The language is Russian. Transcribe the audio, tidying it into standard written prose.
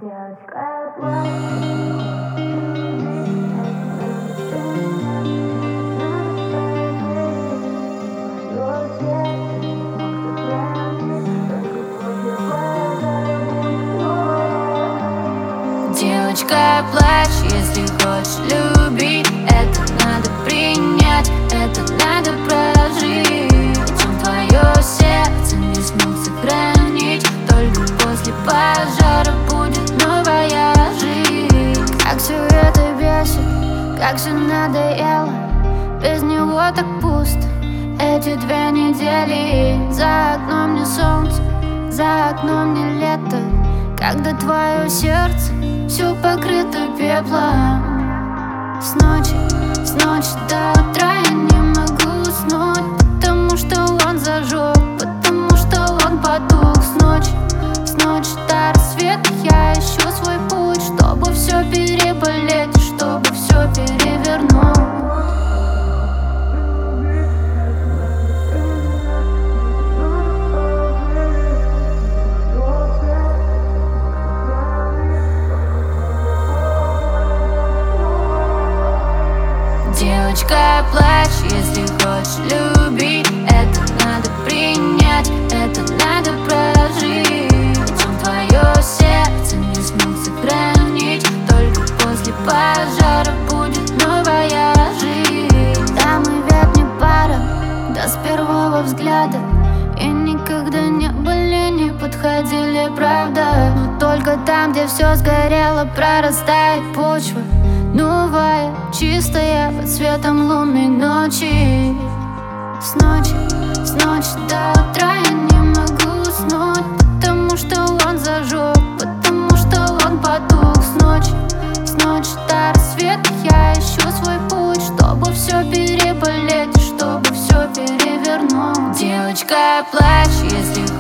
Девочка, плачь. Девочка, плачь, если хочешь любить. Это надо принять, это надо прожить. Он твое сердце не смог сохранить. Только после пожара будет новая жизнь. Как все это бесит, как же надоело. Без него так пусто эти 2 недели. За окном не солнце, за окном не лето. Когда твое сердце все покрыто пеплом. С ночи до утра я не могу уснуть, потому что он зажег, потому что он потух. С ночи до рассвета я ищу свой путь, чтобы все переболеть, чтобы все перевернуть. Девочка, плачь, если хочешь любить. Это надо принять, это надо прожить. Он твое сердце не смог сохранить. Только после пожара будет новая жизнь. Да, мы ведь не пара, да с первого взгляда. И никогда не были, не подходили, правда. Но только там, где все сгорело, прорастает почва новая, чистая, под светом лунной ночи. С ночи до утра я не могу уснуть, потому что он зажег, потому что он потух. С ночи до рассвета я ищу свой путь, чтобы все переболеть, чтобы все перевернуть. Девочка, плачь, если